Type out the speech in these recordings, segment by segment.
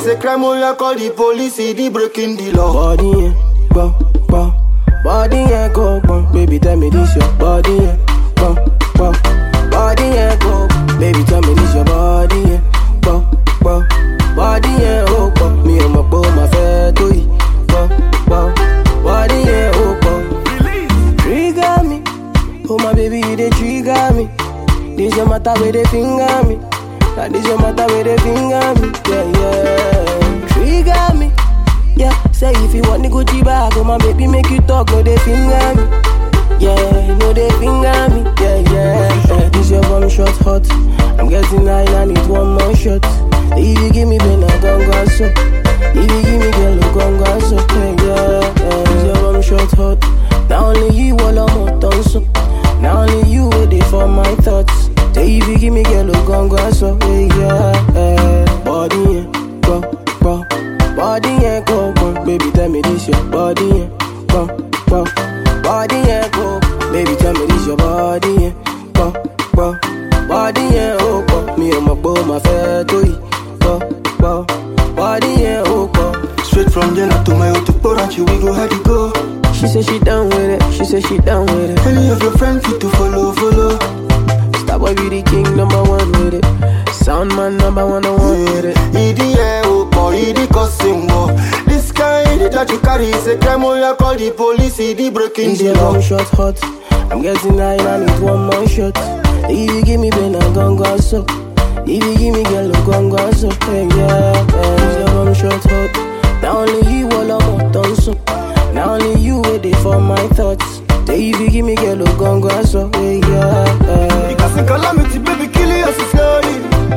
Say crime, oh yeah, call the police, the breaking the law. Body, yeah, bum, bum. Body, yeah, go, bum. Baby, tell me this your body, yeah, bum, bum. Body, yeah, go, baby, tell me this your body, yeah, bum, bum. Body, yeah, oh, bum. Me and my boy, my fair to you, bum, bum. Body, yeah, oh, bum. Trigger me, oh my baby, you dey trigger me. This your matter where they finger me. Now this your matter where they finger me. Yeah, yeah. Trigger me. Yeah, say if you want the Gucci bag, oh my baby, make you talk, no they finger me. Yeah, no they finger me. Yeah, yeah. This your one shot hot. I'm getting high, I need one more shot. If you give me ben, I gon' go so. If you give me girl, I gon' go so. Yeah, yeah. This your one shot hot. Now only you all I'm on so. Now only you waiting for my thoughts. Say if you give me girl, I gon' go so. Yeah, yeah. Body, yeah, go, go. Body, yeah, go, go. Baby, tell me this your body, yeah, go, go. Body, yeah, go. Baby, tell me this your body, yeah, go, go. Body, yeah, oh, go. Me and my boy, my fair to you, go, go. Body, yeah, oh, go. Straight from Jena to my auto Poranchi, we go how to go. She said she down with it, she said she down with it. Any of your friends fit to follow. Star boy be the king, number one with it. Sound man, number one with it. EDA, oh boy, ED cussing, oh. This kind that you carry, say crime, oh yeah, call the police, the breaking the law. One shot hot, I'm getting high, I need one more shot. If you give me ben, I gon' go so. If you give me girl, I gon' go so. Hey, yeah, yeah, one shot hot. Now only you all I'm on so. Now only you waiting for my thoughts. Say if you give me girl, I gon' go so. Hey, yeah, yeah. Because in calamity, baby, killing us slowly.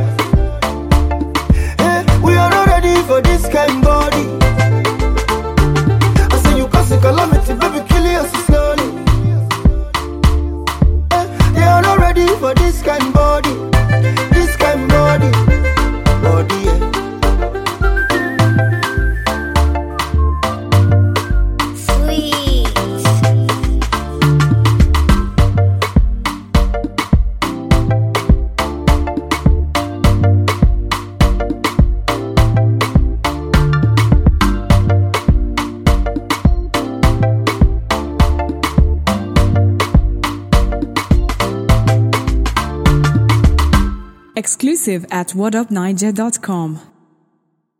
Hey, we are not ready for this kind body. I say you cause in calamity, baby, killing us slowly. Hey, they are not ready for this kind body. This kind body. Body, yeah. Exclusive at whatupniger.com.